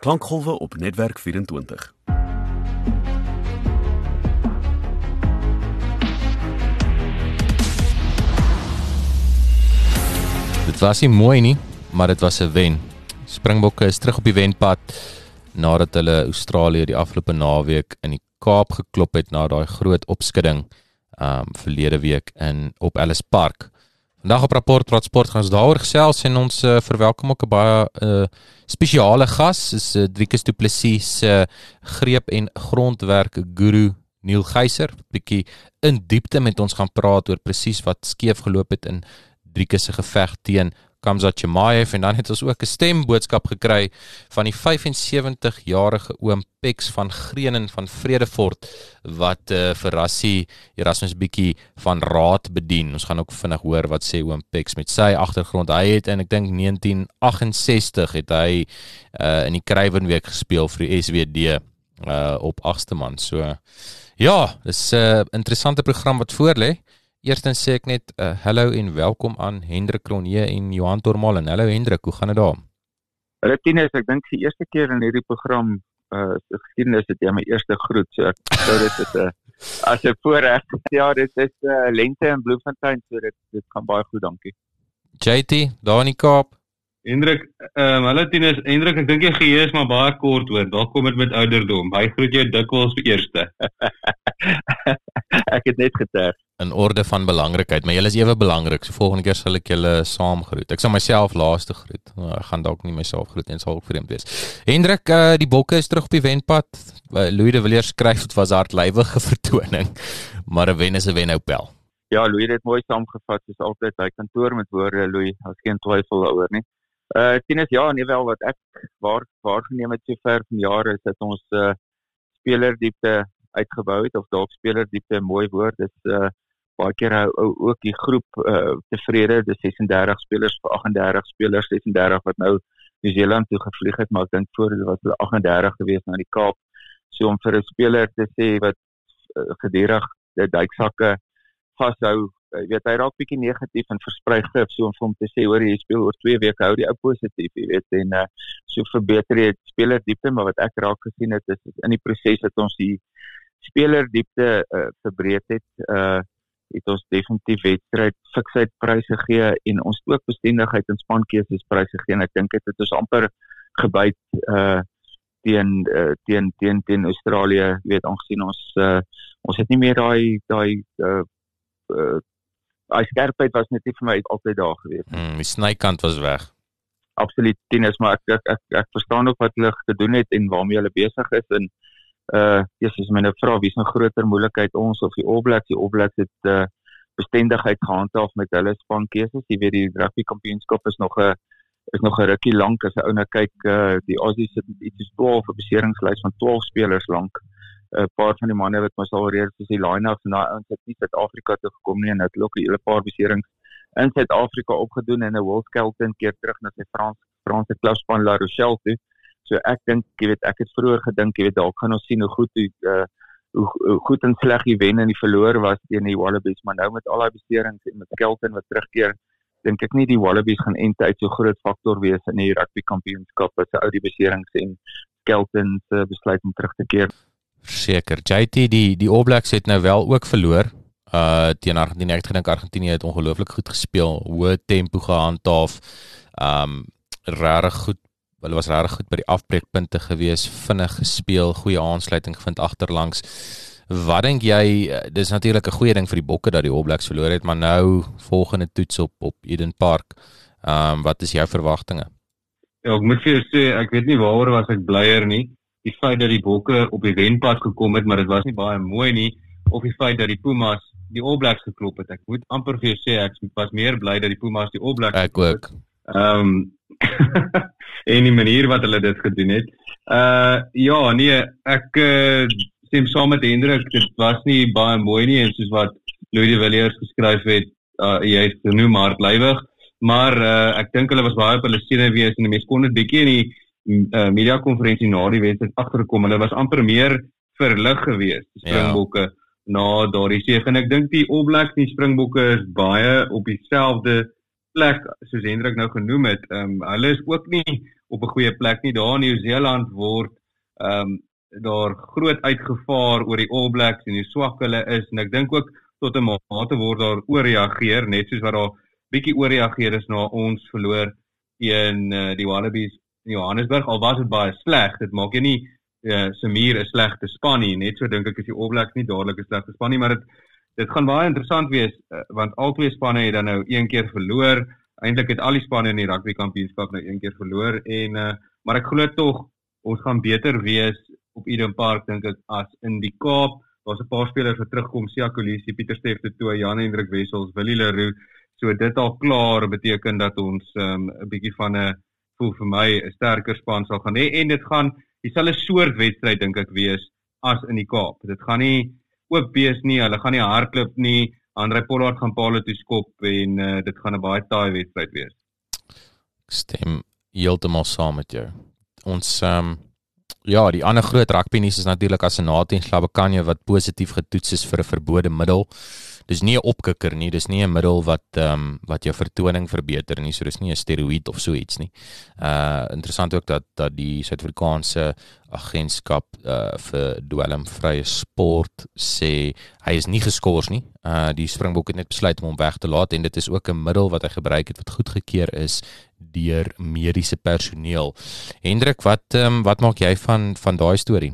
Klankgolwe op Netwerk 24. Dit was nie mooi nie, maar dit was 'n wen. Springbokke is terug op die wenpad nadat hulle Australië die afgelope naweek in die Kaap geklop het na daai groot opskudding verlede week op Ellis Park. Vandag op Rapport Praat Sport gaan ons daaroor gesels en ons verwelkom ook 'n baie spesiale gas, is Driekus Du Plessis greep en grondwerk guru Neil Geyser, bietjie in diepte met ons gaan praat oor presies wat skeef geloop het in Driekus se geveg teen Khamzat Chimaev, en dan het ons ook 'n stemboodskap gekry van die 75-jarige oom Pex van Grenen van Vredefort wat vir Rassie Erasmus bietjie van raad bedien. Ons gaan ook vinnig hoor wat sê oom Pex met sy agtergrond. Hy het in ek dink 1968 het hy in die Kruiwenweek gespeel vir die SWD op 8ste man. So ja, dis 'n interessante program wat voorlê. Eerstens sê ek net hallo en welkom aan Hendrik Cronje en Johan Tormalen. Hallo Hendrik, hoe gaan dit daar? Hallo Tinus, ek dink die eerste keer in hierdie program geskiedenis het jy my eerste groet, so ek sou dit as 'n voorreg. Ja, dit is lente in Bloemfontein, so dit gaan baie goed, dankie. JT, daar in die Kaap. Hendrik, hallo Tinus, Hendrik, ek dink jy geheue is maar baie kort hoor, daar kom dit met ouderdom. Hy groet jou dikwels vir eerste. Ek het net geterg. In orde van belangrikheid, maar julle is ewe belangrik, so volgende keer sal ek julle saam groet. Ek sal myself laaste groet, ek gaan dalk nie myself groet en sal ook vreemd wees. Hendrik, die Bokke is terug op die wenpad. Louis de Villiers skryf, het was 'n hartlywige vertoning, maar 'n wen is 'n wen ou pel. Ja, Louis het dit mooi saamgevat, soos altyd by kantoor met woorde, Louis, as geen twyfel daaroor nie. Tinus, ja, nee wel, wat ek waargeneem het sover van jare is dat ons spelerdiepte uitgebou het, of dalk spelerdiepte 'n mooi woord, is baie keer hou ook die groep tevrede, dis 36 spelers vir 38 spelers, 36 wat nou New Zealand toe gevlieg het, maar ek dink voor dit was hulle 38 gewees na die Kaap. So om vir 'n speler te sê wat gedurig die duiksakke vashou, jy weet, hy raak bietjie negatief en versprei gif, so om vir hom te sê, hoor jy speel oor 2 weke, hou die ou positief, jy weet, en so verbeter jy spelerdiepte, maar wat ek raak gesien het, is in die proses dat ons die spelerdiepte verbreed het ons definitief wedstryd fiksheid pryse gee en ons ook bestendigheid en spankeuses pryse gee, en ek dink dit het ons amper gebyt teen Australië, weet, aangesien ons het nie meer daai skerpheid was net nie vir my altyd daar gewees. Die snykant was weg. Absoluut, Tinus, maar ek verstaan ook wat hulle gedoen het en waarmee hulle besig is, en Jesus, myne vraag, wie is 'n groter moeilikheid, ons of die All Blacks? Die All Blacks het bestendigheid gehandhaaf met hulle spankeuses. Jy weet, die rugby kampioenskap is nog 'n rukkie lank, as 'n ou na kyk, die Aussies het iets 12, 'n beseringslys van 12 spelers lank. 'n Paar van die manne wat mos al reeds soos die line-ups en daai ouens het nie Suid-Afrika toe gekom nie, en het ook 'n hele paar beserings in Suid-Afrika opgedoen, en 'n Will Skelton keer terug na sy Franse klubspan La Rochelle toe. So ek dink, jy weet, ek het vroeër gedink, jy weet, dalk gaan ons sien hoe goed en sleg die wen en die verloor was teen die Wallabies, maar nou met al die beserings en met Skelton wat terugkeer, dink ek nie die Wallabies gaan uit so groot faktor wees in die rugby kampioenskap as ou die beserings en Skelton se besluit om terug te keer. Seker, JT, die All Blacks het nou wel ook verloor teen Argentinië. Ek gedink Argentinië het ongelooflik goed gespeel, hoë tempo gehandhaaf, regtig goed. Hulle was regtig goed by die afbreekpunte gewees, vinnig gespeel, goeie aansluiting gevind agterlangs. Wat dink jy, dis natuurlik 'n goeie ding vir die Bokke dat die All Blacks verloor het, maar nou volgende toets op Eden Park. Wat is jou verwagtinge? Ja, ek moet vir jou sê, ek weet nie waaroor was ek blyer nie. Die feit dat die Bokke op die wenpad gekom het, maar dit was nie baie mooi nie, of die feit dat die Pumas die All Blacks geklop het. Ek moet amper vir jou sê, ek was meer bly dat die Pumas die All Blacks ek ook. En die manier wat hulle dit gedoen het. Ja, nee, ek stem saam met Hendrik, dit was nie baie mooi nie, en soos wat Louis de Villiers geskryf het, jy het genoem hartlywig, maar ek dink hulle was baie op hulle stene wees, en die mens kon dit bietjie in die mediakonferensie na die wedstryd agtergekom, hulle was amper meer verlig gewees, die Springbokke, na daardie sege, en ek dink die All Blacks en die Springbokke is baie op dieselfde plek, soos Hendrik nou genoem het, hulle is ook nie op 'n goeie plek nie. Daar in Nieu-Seeland word daar groot uitgevaar oor die All Blacks en hoe swak hulle is, en ek dink ook tot 'n mate word daar oorreageer, net soos wat daar bietjie oorreageer is na ons verloor in die Wallabies in Johannesburg, al was dit baie sleg. Dit maak jy nie Samir 'n slegte span nie, net so dink ek is die All Blacks nie dadelik 'n slegte span nie, maar dit gaan baie interessant wees, want al twee spanne het dan nou een keer verloor. Eintlik het al die spanne in die rugby kampioenskap nou een keer verloor, maar ek glo tog ons gaan beter wees op Eden Park, dink ek, as in die Kaap. Daar's 'n paar spelers wat terugkom, Siya Kolisi, Pieter Steff de Tooy, Jan-Hendrik Wessels, Willie Leroux. So dit al klaar beteken dat ons 'n bietjie van voel vir my 'n sterker span sal gaan hê, en dit gaan dieselfde soort wedstryd dink ek wees as in die Kaap. Dit gaan nie oop wees nie, hulle gaan nie hardloop nie, Andre Pollard gaan palle toe skop, en dit gaan 'n baie taai wedstryd wees. Ek stem heeltemal saam met jou. Ons ja, die ander groot rugby nuus is natuurlik Assenaat en Slabekanje wat positief getoets is vir 'n verbode middel. Dis nie 'n opkikker nie, dis nie 'n middel wat jou vertoning verbeter nie, so dis nie 'n steroïd of so iets nie. Interessant ook dat die Suid-Afrikaanse agentskap vir dwelmvrye sport sê hy is nie geskort nie. Die Springbok het net besluit om hom weg te laat, en dit is ook 'n middel wat hy gebruik het wat goedgekeur is deur mediese personeel. Hendrik, wat maak jy van daai storie?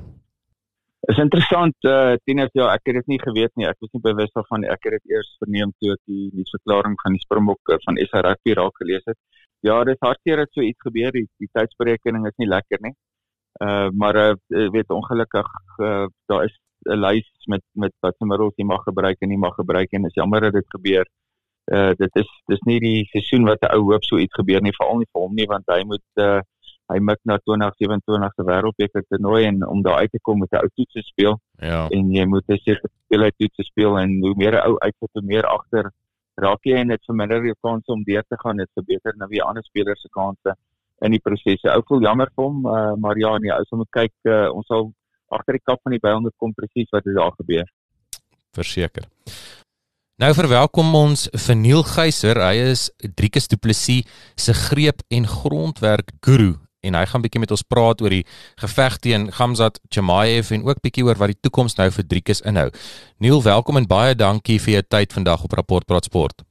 Is interessant, Tinus, ja, ek het dit nie geweet nie, ek was nie bewus daarvan nie, ek het dit eers verneem toe ek die nuusverklaring van die Springbok van SA Rugby raak gelees het. Ja, dit is hartseer dat so iets gebeur, die tydsberekening is nie lekker nie, maar weet ongelukkig, daar is 'n lys met wat se middels jy mag gebruik en nie mag gebruik, en is jammer dat dit gebeur. Dis nie die seisoen wat 'n ou hoop so iets gebeur nie, veral nie vir hom nie, want hy mik na 2027 se wêreldbeker toernooi, en om daar uit te kom met 'n ou toets speel, ja. En jy moet 'n sekere hoeveelheid toets speel, en hoe meer 'n ou uitsit, hoe meer agter raak jy, en dit verminder jou kans om deur te gaan, dit verbeter nou weer ander spelers se kanse in die proses. Ou voel jammer vir hom, maar ja, nee, as ons moet kyk, ons sal agter die kap van die byhonderd kom presies wat daar gebeur. Verseker. Nou verwelkom ons vir Neil Geyser, hy is Driekus Du Plessis se greep en grondwerk guru, en hy gaan bietjie met ons praat oor die geveg teen Khamzat Chimaev en ook bietjie oor wat die toekoms nou vir Driekus inhou. Neil, welkom en baie dankie vir jou tyd vandag op Rapport Praat Sport.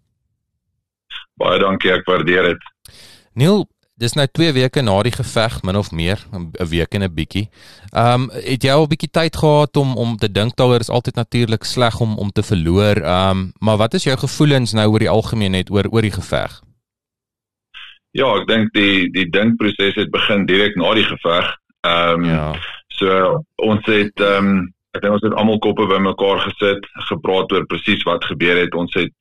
Baie dankie, ek waardeer dit. Neil, dis nou 2 weke na die geveg, min of meer, 'n week en 'n bietjie. Het jy al 'n bietjie tyd gehad om te dink daaroor? Is altyd natuurlik sleg om te verloor, maar wat is jou gevoelens nou oor die algemeen net oor die geveg? Ja, ek dink die dinkproses het begin direk na die geveg. Ja. So ons het ek dink ons het almal koppe bymekaar gesit, gepraat oor presies wat gebeur het. Ons het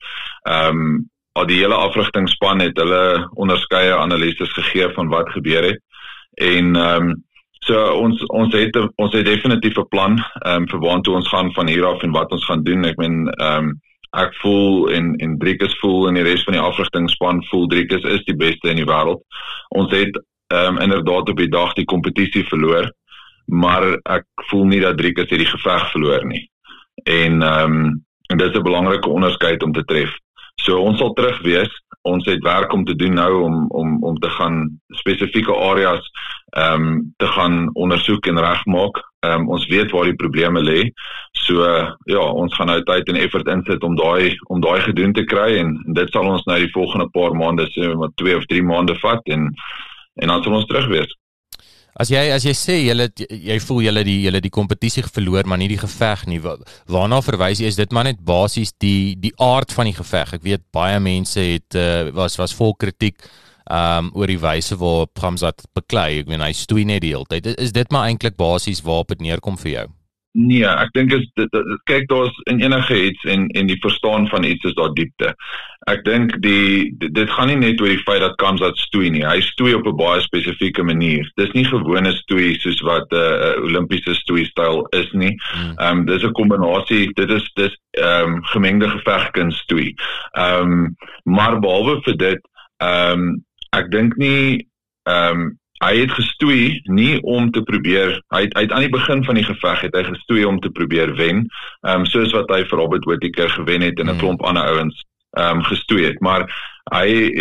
al die hele afrigtingspan het hulle onderskeie analises gegee van wat gebeur het. En so ons het definitief 'n plan vir waartoe ons gaan van hier af en wat ons gaan doen. Ek meen ek voel en Driekus voel en die res van die afrigtingspan voel Driekus is die beste in die wêreld. Ons het inderdaad op die dag die kompetisie verloor, maar ek voel nie dat Driekus het die geveg verloor nie. En dit is 'n belangrike onderskeid om te tref. So ons sal terug wees. Ons het werk om te doen nou om te gaan spesifieke areas te gaan ondersoek en regmaak. Ons weet waar die probleme lê. So ja, ons gaan nou tyd en effort insit om daai gedoen te kry, en dit sal ons nou die volgende paar maande, so wat 2 of 3 maande vat, en dan sal ons terug wees. As jy sê jy voel julle die kompetisie verloor, maar nie die geveg nie, waarna verwys jy? Is dit maar net basies die aard van die geveg? Ek weet baie mense was vol kritiek oor die wyse waarop Khamzat beklei. Ek meen hy stoei net die hele tyd. Is dit maar eintlik basies waarop dit neerkom vir jou? Nee, ek dink kyk, daar's in enige iets en die verstaan van iets is daar diepte. Ek dink dit gaan nie net oor die feit dat Khamzat stoei nie. Hy stoei op 'n baie spesifieke manier. Dis nie gewone stoei soos wat 'n Olimpiese stoei-styl is nie. Dis 'n kombinasie, dit is gemengde gevegkuns stoei. Maar behalwe vir dit, ek dink nie hy het gestoei nie om te probeer, hy het aan die begin van die geveg het hy gestoei om te probeer wen, soos wat hy vir Robert Whittaker gewen het en 'n klomp ander ouens gestoei het, maar hy het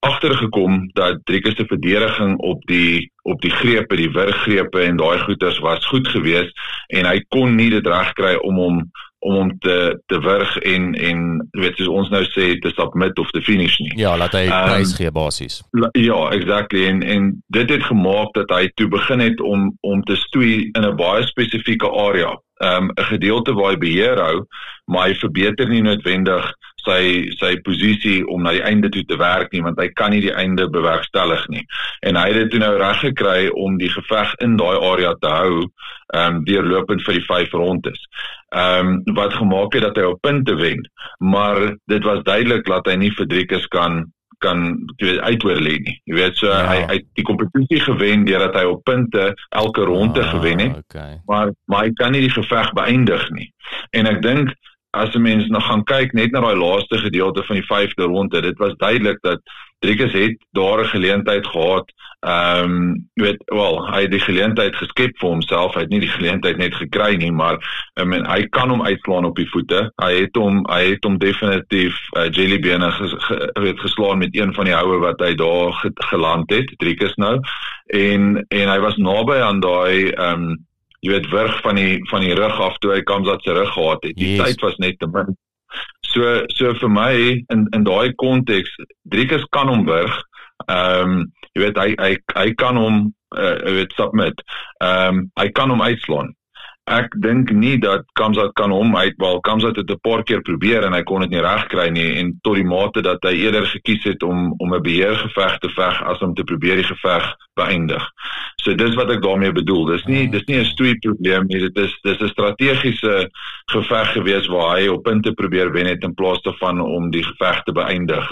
agtergekom dat Driekus se verdediging op die grepe, die wurggrepe en daai goeters was goed geweest en hy kon nie dit reg kry om hom te wurg en weet soos ons nou sê te submit of te finish nie. Ja, laat hy prys gee basies. Ja, exactly en dit het gemaak dat hy toe begin het om te stoei in 'n baie spesifieke area. 'n Gedeelte waar hy beheer hou, maar hy verbeter nie noodwendig sy posisie om na die einde toe te werk nie, want hy kan nie die einde bewerkstellig nie. En hy het dit toe nou reg gekry om die geveg in daai area te hou, deurlopend vir die 5 rondes. Wat gemaak het dat hy op punte wen, maar dit was duidelik dat hy nie vir Driekus kan uitoorlê nie. Jy weet, so hy die kompetisie gewen deurdat hy op punte elke ronde gewen het, okay. maar hy kan nie die geveg beëindig nie. En ek dink as 'n mens nou gaan kyk net na daai laaste gedeelte van die 5de ronde, dit was duidelik dat Driekus het daar 'n geleentheid gehad. Jy weet, hy het die geleentheid geskep vir homself, hy het nie die geleentheid net gekry nie, maar hy kan hom uitslaan op die voete. Hy het hom definitief jellybene geslaan met een van die houe wat hy daar geland het, Driekus nou, en hy was naby aan daai jy weet, wurg van die rug af toe hy Khamzat se rug gehad het. Die tyd was net te min. So vir my, in daai konteks, Driekus kan hom wurg, jy weet, hy kan hom, jy weet, submit, hy kan hom uitslaan. Ek dink nie dat Khamzat kan hom uitbal. Khamzat het 'n paar keer probeer en hy kon dit nie reg kry nie, en tot die mate dat hy eerder gekies het om 'n beheergeveg te veg as om te probeer die geveg beëindig. So dis wat ek daarmee bedoel. Dis nie 'n stoei probleem nie. Dit is 'n strategiese geveg gewees waar hy op punte probeer wen het in plaas daarvan om die geveg te beëindig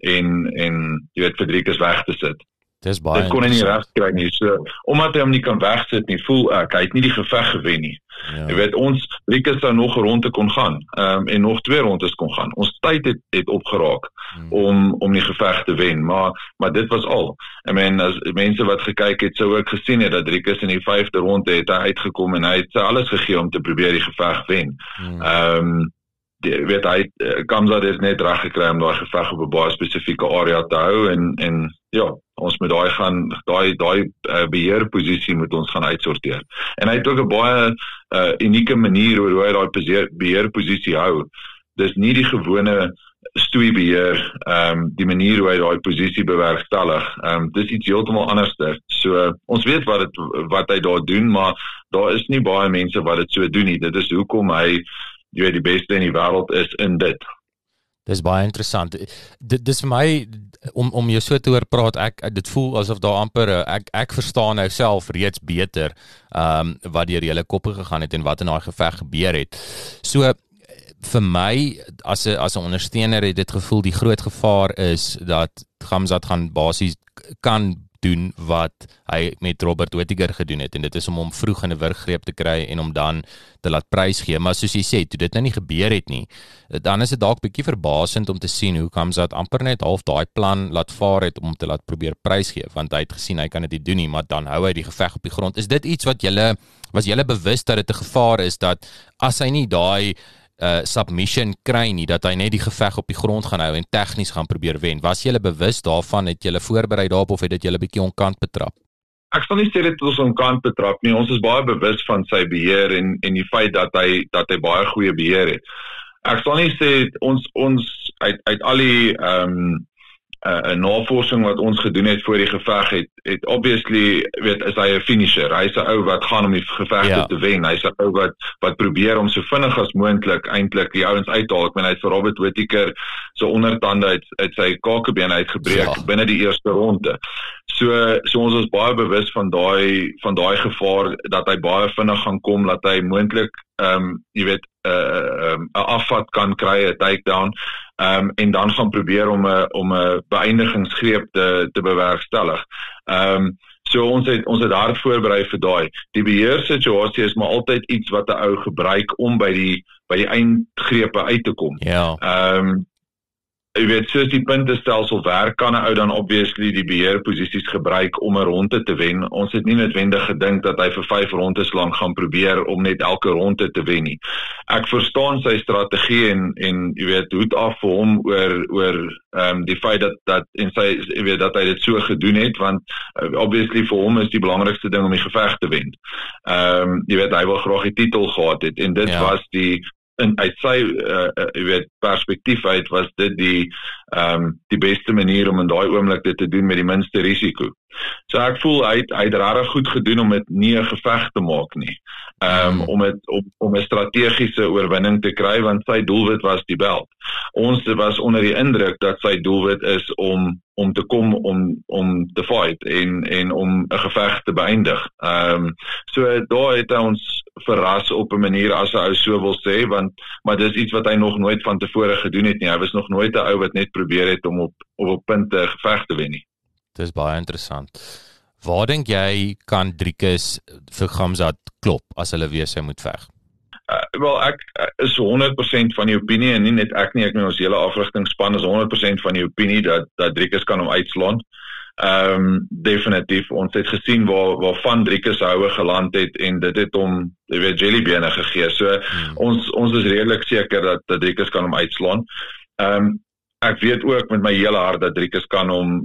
en jy weet, vir Driekus weg te sit. Dit kon hy nie reg kry nie. So omdat hy hom nie kan wegsit nie, voel ek hy het nie die geveg gewen nie. Ja. Jy weet, Driekus sou nog 'n ronde kon gaan en nog 2 rondes kon gaan. Ons tyd het opgeraak om die geveg te wen, maar dit was al. I mean, as mense wat gekyk het sou ook gesien het dat Driekus in die 5de ronde het hy uitgekom en hy het alles gegee om te probeer die geveg wen. Weet Khamzat is net reg gekry om daai geveg op 'n baie spesifieke area te hou en ja, ons moet daai beheerposisie moet ons gaan uitsorteer. En hy het ook 'n baie unieke manier hoe hy daai beheerposisie hou. Dis nie die gewone stoeibeheer, die manier hoe hy daai posisie bewerkstellig. Dis iets heeltemal anderster. So ons weet wat hy daar doen, maar daar is nie baie mense wat dit so doen nie. Dit is hoekom hy jy weet die beste in die wêreld is in dit. Dis baie interessant. Dis vir my om jou so te hoor praat, dit voel asof daar amper ek verstaan nou self reeds beter wat deur julle koppe gegaan het en wat in daai geveg gebeur het. So vir my as 'n ondersteuner het dit gevoel die groot gevaar is dat Khamzat gaan basies kan doen wat hy met Robert Whittaker gedoen het, en dit is om hom vroeg in 'n wurggreep te kry en om dan te laat prys gee, maar soos jy sê, toe dit nou nie gebeur het nie, dan is dit dalk bietjie verbasend om te sien hoe Khamzat amper net half daai plan laat vaar het om te laat probeer prys gee, want hy het gesien hy kan dit nie doen nie, maar dan hou hy die geveg op die grond. Is dit iets wat was julle bewus dat dit 'n gevaar is, dat as hy nie daai submission kry nie, dat hy net die geveg op die grond gaan hou en tegnies gaan probeer wen? Was julle bewus daarvan? Het julle voorberei daarop of het dit julle bietjie onkant betrap? Ek sal nie sê dit ons onkant betrap nie. Ons is baie bewus van sy beheer en die feit dat hy baie goeie beheer het. Ek sal nie sê ons uit al die navorsing wat ons gedoen het voor die geveg het obviously, is hy 'n finisher. Hy is 'n ou wat gaan om die geveg te wen. Hy is 'n ou wat probeer om so vinnig as moontlik eintlik die ouens uit te haal. Ek meen, hy het vir Robert Whittaker so ondertande uit sy kakebeen uitgebreek binne die eerste ronde. So ons is baie bewus van daai gevaar dat hy baie vinnig gaan kom, dat hy moontlik 'n afvat kan kry, 'n takedown, en dan gaan probeer om 'n beëindigingsgreep te bewerkstellig. So ons het hard voorberei vir daai. Die beheersituasie is maar altyd iets wat 'n ou gebruik om by die eindgrepe uit te kom. Ja. jy weet, soos die puntestelsel werk, kan 'n ou dan obviously die beheerposisies gebruik om 'n ronde te wen. Ons het nie noodwendig gedink dat hy vir 5 rondes lank gaan probeer om net elke ronde te wen nie. Ek verstaan sy strategie en jy weet, hoed af vir hom oor die feit dat jy weet dat hy dit so gedoen het, want obviously vir hom is die belangrikste ding om die geveg te wen. Jy weet, hy wil graag die titel gehad het en dit was uit sy jy weet perspektief uit was dit die beste manier om in daai oomblik dit te doen met die minste risiko. So ek voel hy het regtig goed gedoen om dit nie 'n geveg te maak nie. Om 'n strategiese oorwinning te kry, want sy doelwit was die belt. Ons was onder die indruk dat sy doelwit is om te kom om te fight en om 'n geveg te beëindig. So daar het hy ons verras op 'n manier as 'n ou so wil sê, maar dis iets wat hy nog nooit van tevore gedoen het nie. Hy was nog nooit 'n ou wat net probeer het om op punte geveg te wen nie. Dit is baie interessant. Waar dink jy kan Driekus vir Khamzat klop as hulle weer sy moet veg? Wel, ek is 100% van die opinie, en nie net ek nie, ek ons hele afrigtingspan is 100% van die opinie dat Driekus kan hom uitslaan. Definitief, ons het gesien waar van Driekus houe geland het en dit het hom, jy weet, jellybene gegee. So ons is redelik seker dat Driekus kan hom uitslaan. Ek weet ook met my hele hart dat Driekus kan hom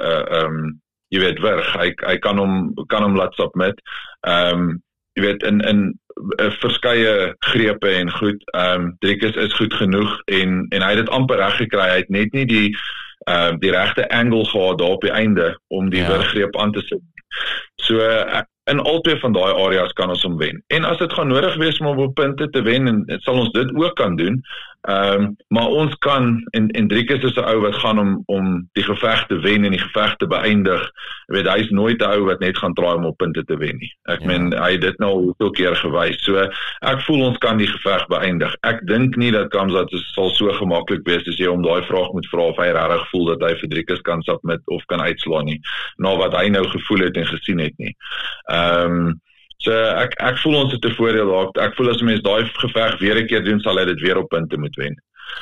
jy weet wurg. Hy kan hom laat submit. Jy weet in verskeie grepe en goed. Driekus is goed genoeg en hy het dit amper reg gekry. Hy het net nie die regte angle gehad daar op die einde om die wurggreep aan te sit. So in albei van daai areas kan ons hom wen. En as dit gaan nodig wees om op punte te wen, en sal ons dit ook kan doen. Maar ons kan, en Driekus is 'n ou wat gaan om die geveg te wen en die geveg te beëindig. Jy weet, hy is nooit 'n ou wat net gaan draai om op punte te wen nie. Ek meen, hy het dit nou hoeveel keer gewys. So ek voel ons kan die geveg beëindig. Ek dink nie dat Khamzat sal so gemaklik wees as jy om daai vraag moet vra of hy regtig voel dat hy vir Driekus kan submit of kan uitslaan nie, na wat hy nou gevoel het en gesien het nie. So ek voel ons het 'n voordeel daar. Ek voel as 'n mens daai geveg weer 'n keer doen, sal hy dit weer op punte moet wen.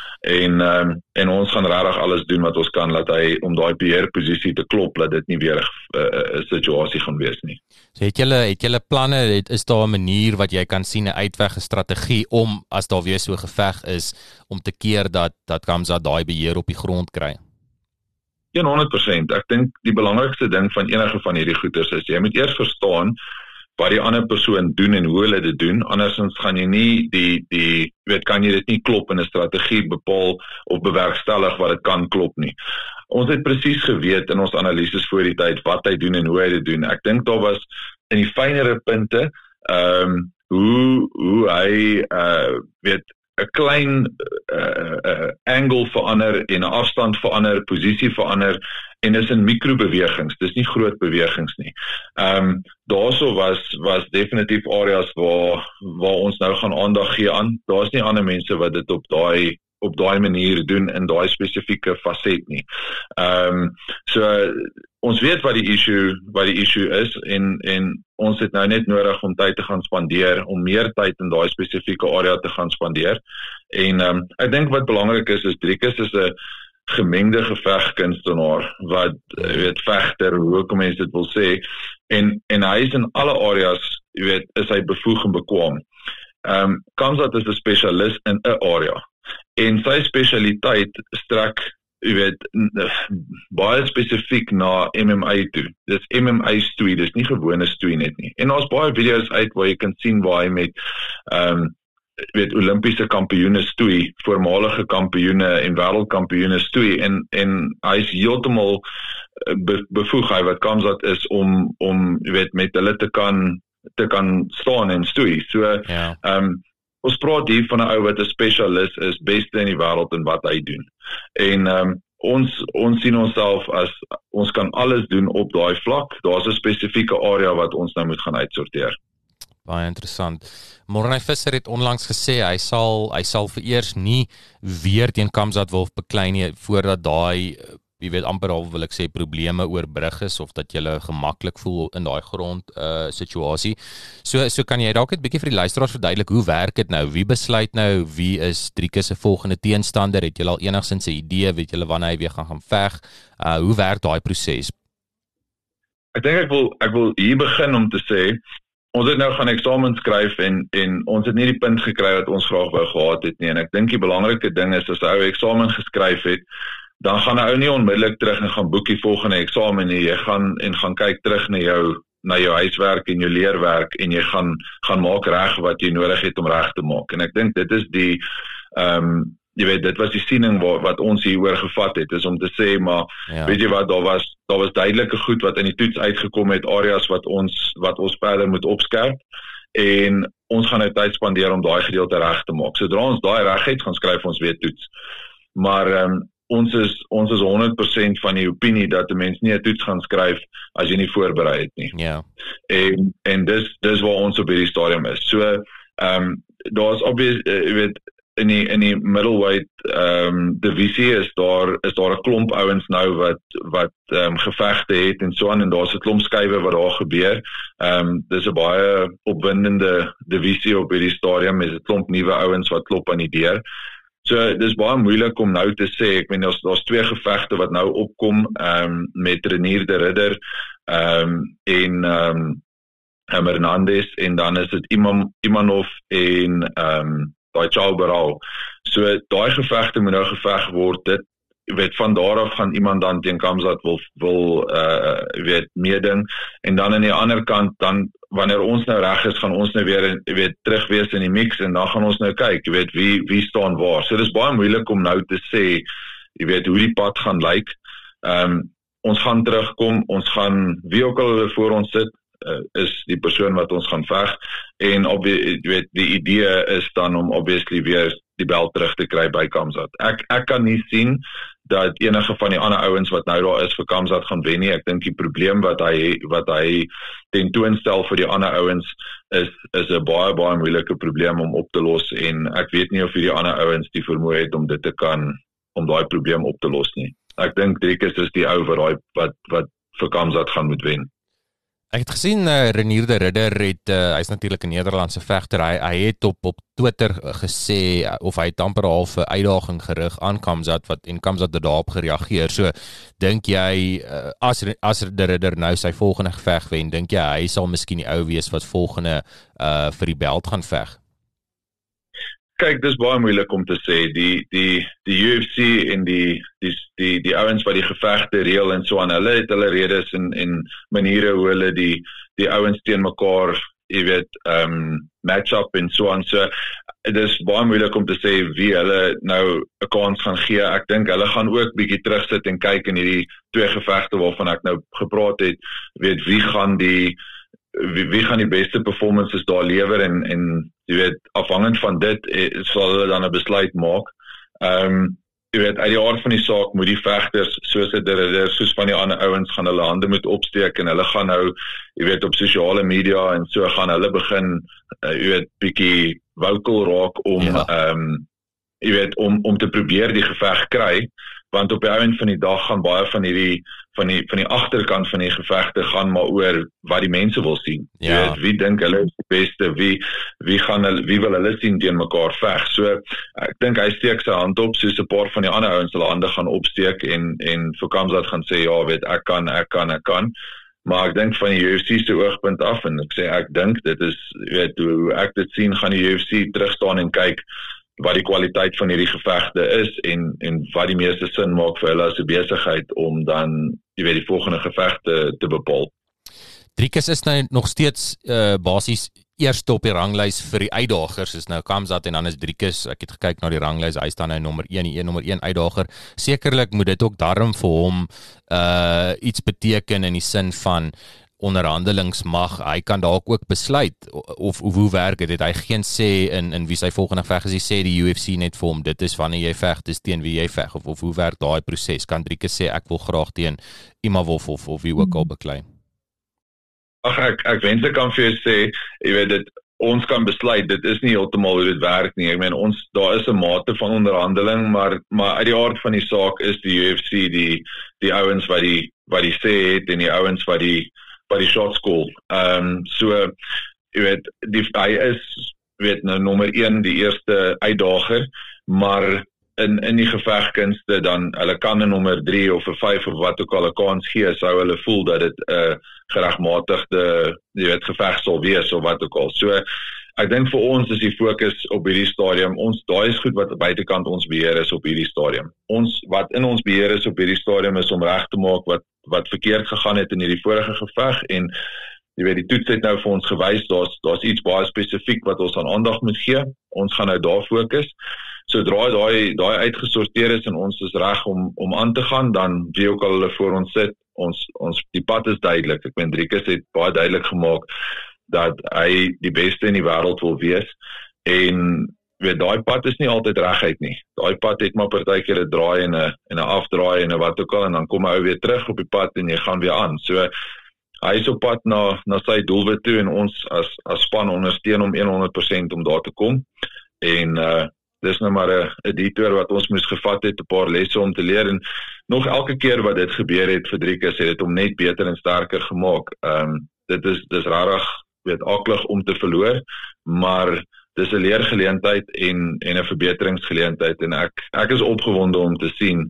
En ons gaan regtig alles doen wat ons kan dat hy om daai beheerposisie te klop, dat dit nie weer 'n situasie gaan wees nie. So het julle planne, is daar 'n manier wat jy kan sien, 'n uitweg, 'n strategie om as daar weer so 'n geveg is om te keer dat Khamzat daai beheer op die grond kry? 100%. Ek dink die belangrikste ding van enige van hierdie goeters is jy moet eers verstaan wat die ander persoon doen en hoe hulle dit doen, andersins gaan jy nie kan jy dit nie klop in 'n strategie bepaal of bewerkstellig wat dit kan klop nie. Ons het presies geweet in ons analises voor die tyd wat hy doen en hoe hy dit doen. Ek dink daar was in die fynere punte hoe hy 'n klein angle verander en 'n afstand verander, posisie verander, en is in mikrobewegings, dis nie groot bewegings nie. Daarso was definitief areas waar ons nou gaan aandag gee aan. Daar's nie ander mense wat dit op daai manier doen in daai spesifieke faset nie. So ons weet wat die issue is en ons het nou net nodig om tyd te gaan spandeer, om meer tyd in daai spesifieke area te gaan spandeer. En ek dink wat belangrik is Driekus is 'n gemengde gevegkunstenaar wat vegter, hoe kom mense dit wil sê, en hy is in alle areas, is hy bevoeg en bekwam. Khamzat is 'n spesialis in 'n area en sy spesialiteit strek baie spesifiek na MMA toe. Dis MMA stoei, dis nie gewone stoei net nie. En daar's baie video's uit waar jy kan sien waar hy met Olimpiese kampioene stoei, voormalige kampioene en wêreldkampioene stoei en hy is heeltemal bevoeg, hy wat Khamzat is om met hulle te kan staan en stoei. So ons praat hier van 'n ou wat 'n spesialis is, beste in die wêreld in wat hy doen. En ons sien onsself as ons kan alles doen op daai vlak. Daar's 'n spesifieke area wat ons nou moet gaan uitsorteer. Baie interessant. Morne Visser het onlangs gesê hy sal vereers nie weer teen Khamzat Wolf beklei nie voordat daai jy weet amper al wil ek sê probleme oorbrug is of dat jy gemaklik voel in daai grond situasie. So kan jy dalk net bietjie vir die luisteraars verduidelik hoe werk dit nou? Wie besluit nou wie is Driekus se volgende teenstander? Het julle al enigstens 'n idee, weet julle wanneer hy weer gaan veg? Hoe werk daai proses? Ek dink ek wil hier begin om te sê ons het nou gaan eksamen skryf en ons het nie die punt gekry wat ons graag wou gehad het nie en ek dink die belangrike ding is as 'n ou eksamen geskryf het, dan gaan 'n ou nie onmiddellik terug en gaan boek die volgende eksamen nie. Jy gaan kyk terug na jou huiswerk en jou leerwerk en jy gaan maak reg wat jy nodig het om reg te maak. En ek dink dit is die jy weet dit was die siening wat ons hieroor gevat het, is om te sê maar weet jy wat, daar was duidelike goed wat in die toets uitgekom het, areas wat ons verder moet opskerp en ons gaan nou tyd spandeer om daai gedeelte reg te maak. Sodra ons daai reg het, gaan skryf ons weer toets. Maar ons is 100% van die opinie dat 'n mens nie 'n toets gaan skryf as jy nie voorberei het nie. Ja. En dis waar ons op hierdie stadium is. So daar's obvious jy weet in die middleweight divisie is daar 'n klomp ouens nou wat gevegte het en so aan en daar's 'n klomp skuwe wat daar gebeur. Dis 'n baie opwindende divisie op hierdie stadium, is 'n klomp nuwe ouens wat klop aan die deur. So dis baie moeilik om nou te sê, ek meen daar's 2 gevegte wat nou opkom met Renier de Ridder en Hernandez en dan is dit Imanov en daai Chao Barao. So daai gevegte moet nou geveg word. Dit weet van daar af gaan iemand dan teen Khamzat wil weet meeding en dan aan die ander kant dan wanneer ons nou reg is, gaan ons nou weer weet terug wees in die mix en dan gaan ons nou kyk, jy weet wie staan waar. So dis baie moeilik om nou te sê, jy weet hoe die pad gaan lyk. Ons gaan terugkom, ons gaan wie ook al voor ons sit is die persoon wat ons gaan veg en jy weet die idee is dan om obviously weer die bel terug te kry by Khamzat. Ek kan nie sien dat enige van die ander ouens wat nou daar is vir Khamzat gaan wen nie. Ek dink die probleem wat hy tentoonstel vir die ander ouens is 'n baie moeilike probleem om op te los en ek weet nie of hierdie ander ouens die vermoë het om dit te kan om daai probleem op te los nie. Ek dink Driekus is die ou wat vir Khamzat gaan moet wen. Ek het gesien Renier de Ridder hy's natuurlik 'n Nederlandse vegter. Hy het op Twitter gesê of hy het amper half 'n uitdaging gerig aan Khamzat en Khamzat het daarop gereageer. So dink jy as de Ridder nou sy volgende geveg wen, dink jy hy sal miskien die ou wees wat volgende vir die belt gaan veg? Kyk, dis baie moeilik om te sê. Die UFC en die ouens wat die gevegte reël en so aan, hulle het hulle redes en maniere hoe hulle die ouens teen mekaar, jy weet, match up en so aan. So dis baie moeilik om te sê wie hulle nou 'n kans gaan gee. Ek dink hulle gaan ook bietjie terugsit en kyk in hierdie 2 gevegte waarvan ek nou gepraat het, weet wie gaan die beste performances daar lewer en jy weet afhangend van dit sal hulle dan 'n besluit maak. Jy weet uit die aard van die saak moet die vegters soos van die ander ouens gaan hulle hande moet opsteek en hulle gaan nou jy weet op sosiale media en so gaan hulle begin jy weet bietjie vocal raak om jy weet om te probeer die geveg kry, want op die einde van die dag gaan baie van die agterkant van die gevegte gaan maar oor wat die mense wil sien. Jy weet, wie dink hulle is die beste, wie wil hulle sien teen mekaar veg. So ek dink hy steek sy hand op soos 'n paar van die ander ouens hulle hande gaan opsteek en vir Khamzat gaan sê ja, weet ek kan. Maar ek dink van die UFC se oogpunt af en ek dink dit is jy weet hoe ek dit sien gaan die UFC terugstaan en kyk wat die kwaliteit van hierdie gevegte is en wat die meeste sin maak vir hulle as 'n besigheid om dan jy weet die volgende gevegte te bepaal. Driekus is nou nog steeds basies eerste op die ranglys vir die uitdagers, is nou Khamzat en dan is Driekus, ek het gekyk na die ranglys, hy staan nou nommer 1 uitdager. Sekerlik moet dit ook darm vir hom iets beteken in die sin van onderhandelingsmag. Hy kan dalk ook besluit of hoe werk dit? Het hy geen sê in wie sy volgende veg is? Hy sê die UFC net vir hom, dit is wanneer jy veg, dis teen wie jy veg of hoe werk daai proses? Kan Driekus sê ek wil graag teen Imavov of wie ook al beklei? Ag ek wens ek kan vir jou sê, jy weet dit ons kan besluit, dit is nie heeltemal hoe dit werk nie. Ek meen, daar is 'n mate van onderhandeling, maar uit die aard van die saak is die UFC die ouens wat die sê het en die ouens wat die shots call. So, jy weet, hy is, nou nommer 1, die eerste uitdager, maar in die gevegkunste dan, hulle kan 'n nommer 3 of 'n 5 of wat ook al 'n kans gee, sou hulle voel dat dit 'n geregmatigde, jy weet, geveg sal wees of wat ook al. So, ek dink vir ons is die fokus op hierdie stadium, daai is goed wat buitekant ons beheer is op hierdie stadium. Wat in ons beheer is op hierdie stadium is om reg te maak wat verkeerd gegaan het in hierdie vorige geveg, en jy weet, die toets het nou vir ons gewys, daar's iets baie spesifiek wat ons aan aandag moet gee. Ons gaan nou daar fokus. Sodra daai uitgesorteer is en ons is reg om aan te gaan, dan wie ook al hulle voor ons sit, die pad is duidelik. Ek meen, Driekus het baie duidelik gemaak dat hy die beste in die wêreld wil wees, en weet, daai pad is nie altyd reguit nie. Daai pad het maar partykeer 'n draai en 'n afdraai en 'n wat ook al, en dan kom hy weer terug op die pad en jy gaan weer aan. So, hy is op pad na sy doelwit toe, en ons as span ondersteun hom 100% om daar te kom. En dis nou maar 'n detour wat ons moes gevat het, 'n paar lesse om te leer, en nog elke keer wat dit gebeur het vir Driekus, het dit hom net beter en sterker gemaak. Dis rarig, weet, aklig om te verloor, maar dis 'n leergeleentheid en 'n verbeteringsgeleentheid, en ek is opgewonde om te sien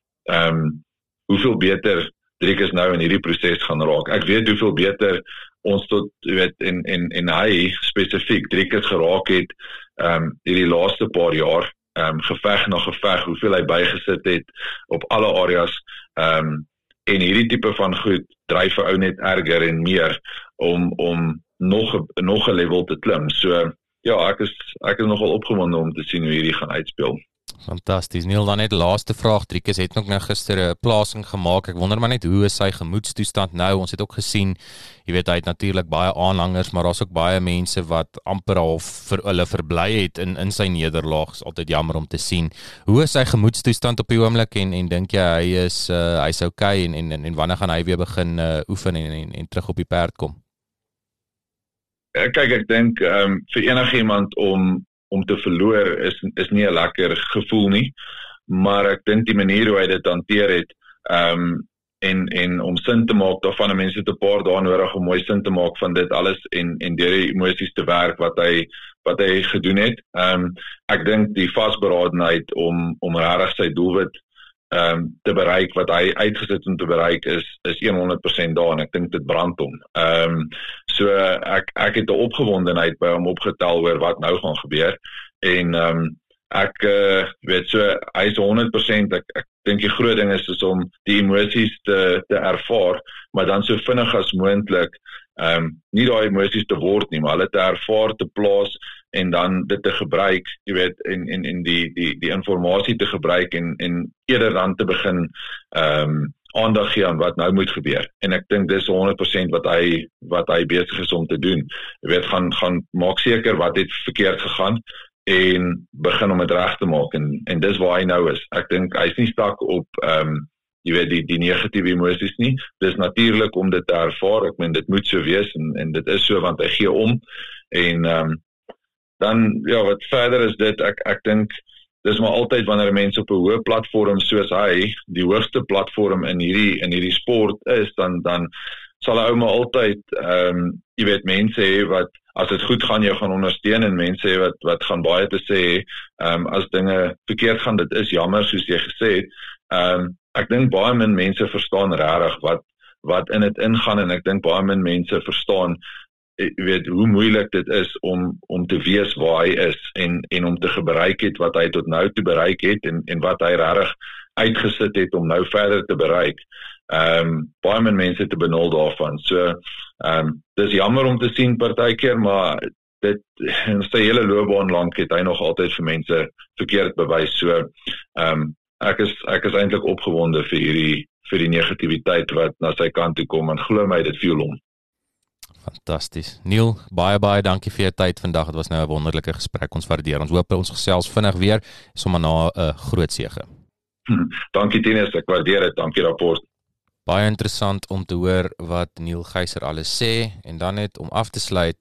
hoeveel beter Driekus nou in hierdie proses gaan raak. Ek weet hoeveel beter ons tot, weet, en hy spesifiek Driekus geraak het hierdie laaste paar jaar, geveg na geveg, hoeveel hy bygesit het op alle areas, en hierdie tipe van goed dryf 'n ou net erger en meer om nog 'n level te klim. So ja, ek is nogal opgewonde om te sien hoe hierdie gaan uitspeel. Fantasties. Neil, dan net laaste vraag. Driekus het nog nou gister 'n plasing gemaak. Ek wonder maar net, hoe is sy gemoedstoestand nou? Ons het ook gesien, jy weet, hy het natuurlik baie aanhangers, maar daar's ook baie mense wat amper half vir hulle verbly het in sy nederlaag. Is altyd jammer om te sien. Hoe is sy gemoedstoestand op die oomblik, en dink jy hy's okay, en wanneer gaan hy weer begin oefen en terug op die perd kom? Kyk, ek dink vir enigiemand om te verloor is nie 'n lekker gevoel nie, maar ek dink die manier hoe hy dit hanteer het, en om sin te maak daarvan, en mense het 'n paar dae nodig om mooi sin te maak van dit alles, en deur die emosies te werk wat hy gedoen het. Ek dink die vasberadenheid om regtig sy doelwit te bereik wat hy uitgesit om te bereik is 100% daar, en ek dink dit brand hom. So ek het 'n opgewondenheid by hom opgetel oor wat nou gaan gebeur, en ek weet, so hy is 100%, ek dink die groot ding is om die emosies te ervaar, maar dan so vinnig as moontlik nie daai emosies te word nie, maar hulle te ervaar, te plaas, en dan dit te gebruik, jy weet, en die inligting te gebruik, en eerder dan te begin aandag gee aan wat nou moet gebeur. En ek dink dis 100% wat hy besig is om te doen. Jy weet, gaan maak seker wat het verkeerd gegaan, en begin om dit reg te maak, en dis waar hy nou is. Ek dink hy's nie stak op jy weet, die negatiewe emosies nie. Dis natuurlik om dit te ervaar. Ek meen, dit moet so wees, en dit is so, want hy gee om, en dan, ja, wat verder is dit, ek dink, dis maar altyd wanneer mense op 'n hoë platform soos hy, die hoogste platform in hierdie sport is, dan sal hy ou maar altyd, jy weet, mense hê wat, as dit goed gaan, jou gaan ondersteun, en mense hê wat gaan baie te sê, as dinge verkeerd gaan, dit is jammer, soos jy gesê het. Ek dink baie min mense verstaan regtig wat in dit ingaan, en ek dink baie min mense verstaan, jy weet, hoe moeilik dit is om te weet waar hy is, en om te bereik het wat hy tot nou toe bereik het, en wat hy regtig uitgesit het om nou verder te bereik. Baie min mense te benul daarvan. So, dis jammer om te sien partykeer, maar dit, in sy hele loopbaan lank het hy nog altyd vir mense verkeerd bewys. So, ek is eintlik opgewonde vir die negativiteit wat na sy kant toe kom, en glo my, dit viel hom. Fantasties. Neil, baie dankie vir jou tyd vandag. Het was nou 'n wonderlike gesprek. Ons waardeer. Ons hoop ons gesels vinnig weer, sommer na 'n groot sege. Dankie Tinus, ek waardeer dit. Dankie rapport. Baie interessant om te hoor wat Neil Geyser alles sê, en dan net om af te sluit,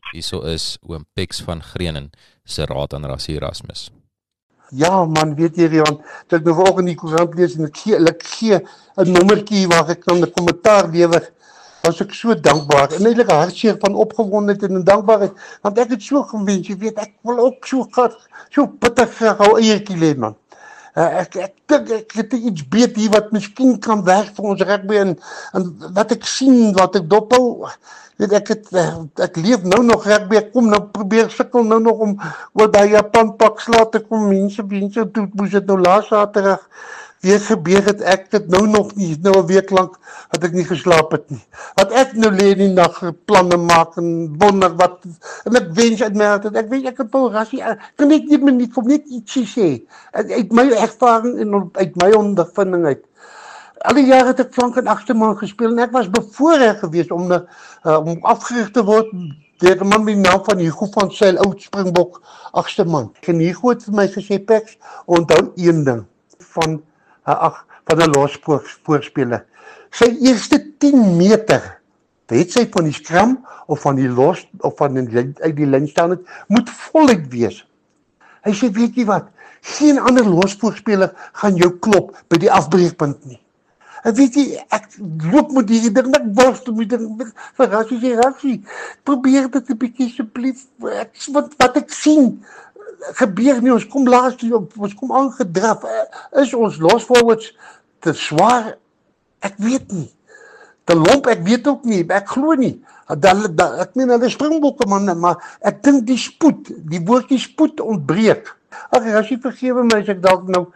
Hierso is oom Pex van Greenen se raad aan Rassie Erasmus. Ja man, weet jy Rian, dat ek nou vanoggend in die koerant lees en ek gee 'n nommertjie waar ek kan 'n kommentaar lewer. Was ek so dankbaar en eintlik 'n hartseer van opgewondenheid en dankbaarheid, want ek het so gewens, jy weet, ek wil ook so bitter graag 'n eiertjie lê man. Ek dink ek het iets beet hier wat miskien kan werk vir ons rugby en wat ek sien, wat ek dophou, weet ek leef nou nog rugby, ek kom nou probeer sukkel nou nog om oor by Japan pak slaat te kom, mense, toe moes dit nou laas Saterdag weer gebeur het, ek dit nou nog nie, nou 'n week lank dat ek nie geslaap het nie. Wat ek nou lê in die nag planne maak en wonder wat, en ek wens uit my hart, ek weet ek het wel Rassie, kan net nie minuut kom net ietsie sê, uit my ervaring en uit my ondervinding uit. Al die jare het ek flank en agste man gespeel en ek was bevoorreg geweest om afgerig te word deur 'n man met die naam van Hugo van Sail, oud Springbok agste man. En Hugo het vir my gesê, Pex, onthou een ding van 'n losvoorspeler. Sy eerste 10 meter, het sy van die skram of van die los of van uit die lyn staan het, moet voluit wees. Hy sê, weet jy wat, geen ander losvoorspeler gaan jou klop by die afbreekpunt nie. En weet jy, ek loop met hierdie ding, ek worstel met die ding, vir Rassie, probeer dit 'n bietjie asseblief, wat ek sien, gebeur nie, ons kom aangedraf, is ons losforwards te swaar, ek weet nie, te lomp, ek weet ook nie, ek glo nie, ek meen hulle Springbokke man, maar ek dink die spoed, die woordjie spoed ontbreek. Ag, Rassie, vergewe my as ek dalk nou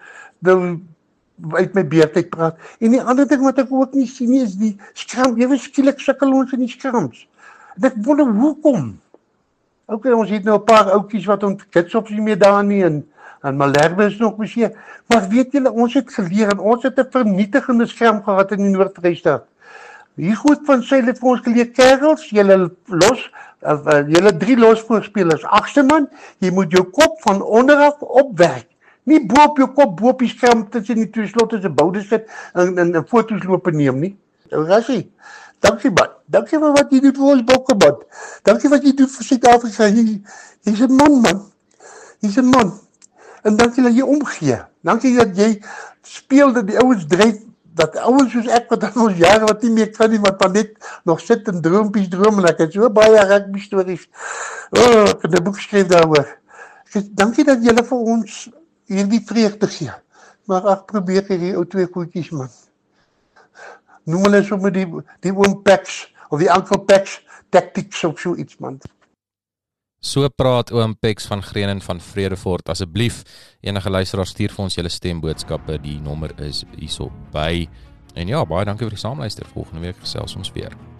uit my beurt uit praat. En die ander ding wat ek ook nie sien nie, is die skram, ewe skielik sukkel ons in die skrams. En ek wonder hoekom. Okay, ons het nou 'n paar oudjies wat ons Kitsops nie meer daar nie, en Malherbe is nog beseer, maar weet julle, ons het geleer, en ons het 'n vernietigende skram gehad in die Noord-Vrystaat. Hier goed van sy het vir ons geleer, kerels, julle 3 losvoorspelers, agste man, jy moet jou kop van onderaf opwerk. Nie bo op jou kop, bo op die skram tussen die twee slotte se boude sit en foto's loop neem nie. Rassie, dankie man. Dankie vir wat jy doen vir ons bokke man. Dankie wat jy doen vir Suid-Afrika. Jy's 'n man. Jy's 'n man. En dankie dat jy omgee. Dankie dat jy speel dat die ouens dryf, dat ouens soos ek wat al ons jare wat nie meer kan nie, wat dan net nog sit en droompies droom, en ek het so baie rugby stories. Ek het 'n boek geskryf daaroor. Dankie dat julle vir ons hierdie vreugde gee. Maar ek probeer hierdie ou twee goedjies man. Noem hulle sommer die oom Pex of die Uncle Pex tactics of so iets man. So praat oom Pex van Greenen van Vredefort. Asseblief, enige luisteraar stuur vir ons julle stemboodskappe. Die nommer is hierso by. En ja, baie dankie vir die saamluister. Volgende week gesels ons weer.